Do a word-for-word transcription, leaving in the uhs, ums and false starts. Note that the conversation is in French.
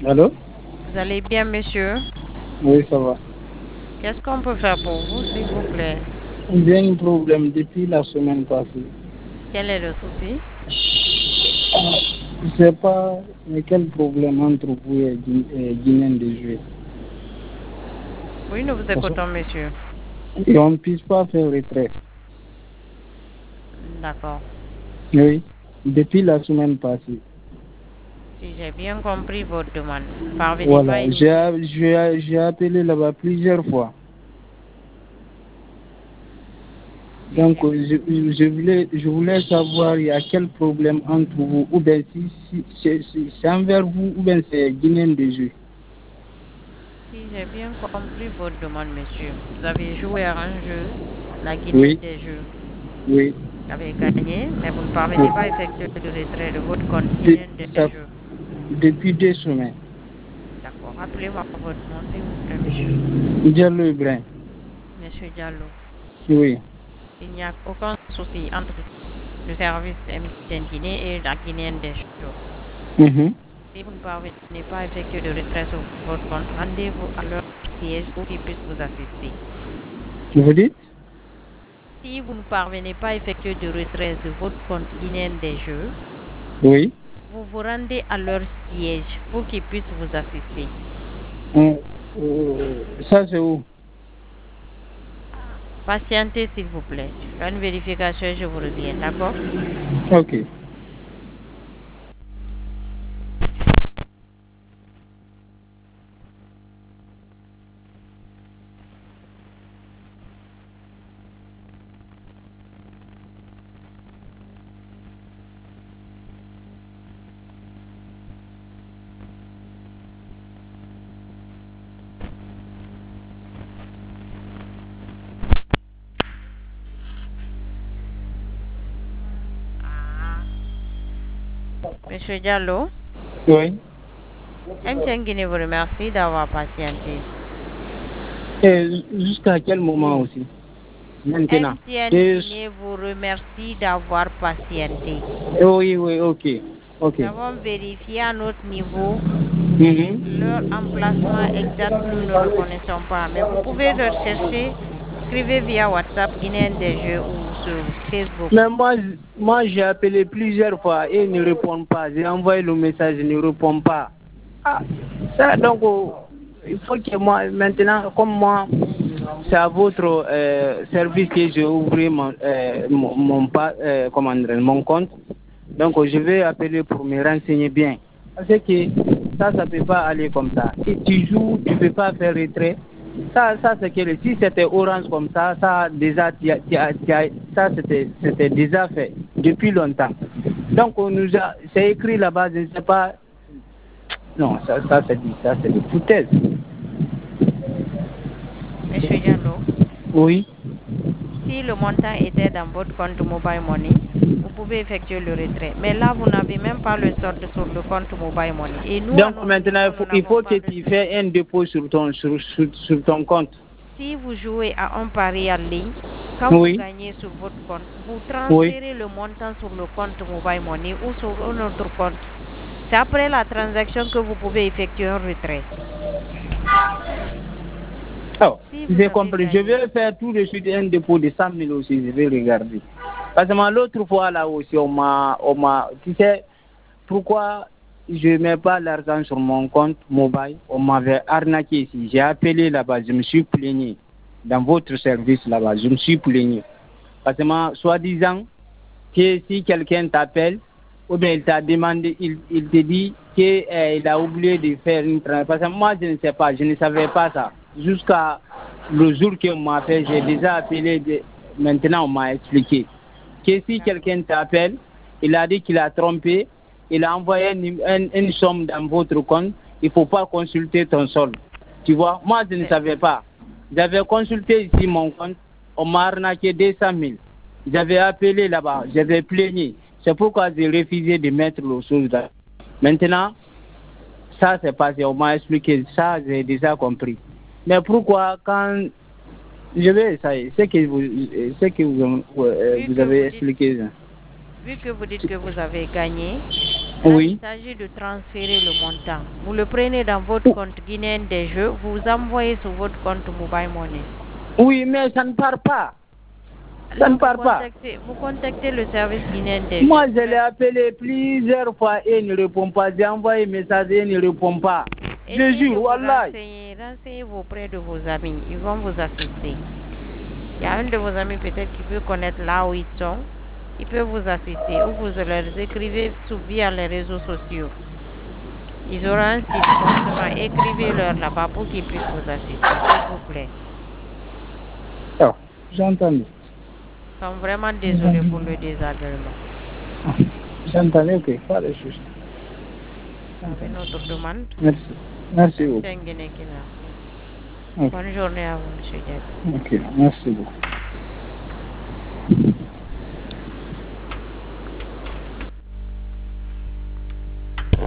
Allô? Vous allez bien, monsieur? Oui, ça va. Qu'est-ce qu'on peut faire pour vous, s'il vous plaît? J'ai un problème depuis la semaine passée. Quel est le souci? Je ne sais pas mais quel problème entre vous et Gui- et Guinéen de jouer. Oui, nous vous Parce écoutons, monsieur. que- Et on ne puisse pas faire retrait. D'accord. Oui, depuis la semaine passée. Si j'ai bien compris votre demande, vous ne parvenez pas à Voilà, j'ai initier. j'ai- j'ai appelé là-bas plusieurs fois. Si Donc, j'ai... euh, je, je voulais, je voulais savoir il y a quel problème entre vous, ou bien si, si, si- si c'est envers vous, ou bien c'est Guinéen de jeu. Si j'ai bien compris votre demande, monsieur, vous avez joué à un jeu, la Oui, Guinéenne des Jeux. oui. Vous avez gagné, mais vous ne oui. parvenez pas à effectuer le retrait de votre compte De- Guinéenne des ça- Jeux. depuis deux semaines. D'accord. Rappelez-moi votre nom, s'il vous plaît, monsieur. Diallo Ibrahim. Monsieur Diallo. Oui. Il n'y a aucun souci entre le service M T N Guinée et la Guinéenne des Jeux. Mhm. Si vous ne parvenez pas à effectuer de retrait sur votre compte, rendez-vous à leur siège pour qu'ils puissent vous assister. Vous dites? Si vous ne parvenez pas à effectuer de retrait de votre compte guinéen des Jeux, Oui. vous vous rendez à leur siège pour qu'ils puissent vous assister. Euh, euh, ça, c'est où? Patientez, s'il vous plaît. Je fais une vérification et je vous reviens, d'accord? Ok. Monsieur Diallo, Oui. M T N Guinée vous remercie d'avoir patienté. Et jusqu'à quel moment aussi? Maintenant. M T N Et- Guinée vous remercie d'avoir patienté. oui, oui, ok. Ok. Nous avons vérifié à notre niveau Mhm. leur emplacement exact, nous ne le connaissons pas. Mais vous pouvez rechercher, écrivez via WhatsApp Guinéen des Jeux ou sur Facebook. Mais moi, moi j'ai appelé plusieurs fois et ils ne répondent pas. J'ai envoyé le message, ils ne répondent pas. Ah, ça, donc, oh, il faut que moi, maintenant, comme moi, c'est à votre euh, service que j'ai ouvert mon, euh, mon, mon, pa- euh, comment dire, mon compte. Donc, je vais appeler pour me renseigner bien. Parce que ça, ça ne peut pas aller comme ça. Si tu joues, tu ne peux pas faire retrait. Ça, ça c'est que si c'était orange comme ça, ça déjà, tu as- tu as- tu as- ça c'était c'était déjà fait depuis longtemps. Donc, on nous a, c'est écrit là-bas, je ne sais pas. Non, ça, ça c'est dit, ça c'est des foutaises. Monsieur Diallo, Oui. si le montant était dans votre compte Mobile Money, vous pouvez effectuer le retrait. Mais là, vous n'avez même pas le solde sur le compte Mobile Money. Et nous, à Donc notre maintenant, niveau, il nous faut, il n'avons faut que pas de tu solde. fais un dépôt sur ton, sur, sur, sur ton compte. Si vous jouez à un pari en ligne, quand vous Oui. gagnez sur votre compte, vous Oui. transférez le montant sur le compte Mobile Money ou sur un autre compte. C'est après la transaction que vous pouvez effectuer un retrait. Oh, Si vous j'ai avez compris. Je gagné, vais faire tout de suite un dépôt de cent mille aussi. Je vais regarder. Parce que moi, l'autre fois là aussi, on m'a, on m'a, tu sais, pourquoi je ne mets pas l'argent sur mon compte mobile? On m'avait arnaqué ici. J'ai appelé là-bas, je me suis plaigné. Dans votre service là-bas, je me suis plaigné. Parce que moi, soi-disant, que si quelqu'un t'appelle, ou bien il t'a demandé, il, il te dit qu'il euh, a oublié de faire une transaction. Parce que moi, je ne sais pas, je ne savais pas ça. Jusqu'à le jour qu'on m'a appelé, j'ai déjà appelé, de, maintenant on m'a expliqué. Que si d'accord. quelqu'un t'appelle, il a dit qu'il a trompé, il a envoyé une, une, une somme dans votre compte, il ne faut pas consulter ton solde. Tu vois, moi je ne C'est- savais pas. J'avais consulté ici mon compte, on m'a arnaqué deux cent mille. J'avais appelé là-bas, j'avais plaigné. C'est pourquoi j'ai refusé de mettre le chose là. Maintenant, ça c'est passé, on m'a expliqué, ça j'ai déjà compris. Mais pourquoi quand je vais essayer, c'est que vous, c'est que vous, euh, Vu vous que avez vous dites, expliqué ça. vu que vous dites que vous avez gagné, Là, Oui. il s'agit de transférer le montant. Vous le prenez dans votre compte guinéen des jeux, vous envoyez sur votre compte Mobile Money. Oui, mais ça ne part pas. Ça Là, ne vous part pas. contactez, vous contactez le service guinéen des Moi, jeux. je l'ai appelé plusieurs fois et il ne répond pas. J'ai envoyé un message et il ne répond pas. Je Essayez de jure, vous wallah. renseigner, renseignez-vous auprès de vos amis. Ils vont vous assister. Il y a un de vos amis peut-être qui peut connaître là où ils sont. Il peut vous assister ou vous leur écrivez sous via les réseaux sociaux. Ils auront un site forcément. Écrivez-leur là-bas pour qu'ils puissent vous assister, s'il vous plaît. Oh, j'entends. Nous sommes vraiment désolés pour le désagrément. J'entends, ok, pas de souci. Avec notre demande. Merci. Merci beaucoup. Okay. Bonne journée à vous, M. Diaby. Ok, merci beaucoup.